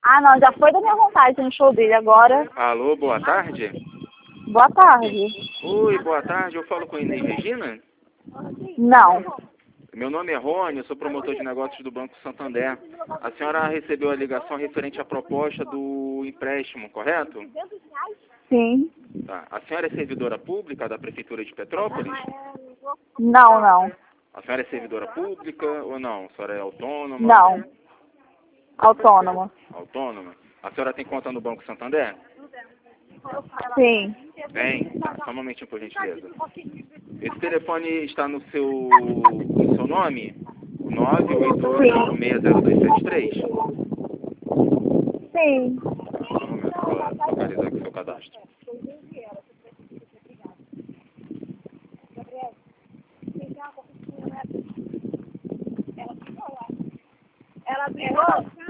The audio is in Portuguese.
Ah, não, já foi da minha vontade no show dele agora. Alô, boa tarde. Boa tarde. Oi, boa tarde. Eu falo com Inês Regina? Não. Meu nome é Rony, eu sou promotor de negócios do Banco Santander. A senhora recebeu a ligação referente à proposta do empréstimo, correto? Sim. Tá. A senhora é servidora pública da Prefeitura de Petrópolis? Não, não. A senhora é servidora pública ou não? A senhora é autônoma? Não. Autônoma. Autônoma? A senhora tem conta no Banco Santander? Sim. Tem? Tá, só um momentinho, por gentileza. Esse telefone está no seu nome? O 988-60273? Sim. Só um momento, vou localizar aqui o seu cadastro. Ela brigou?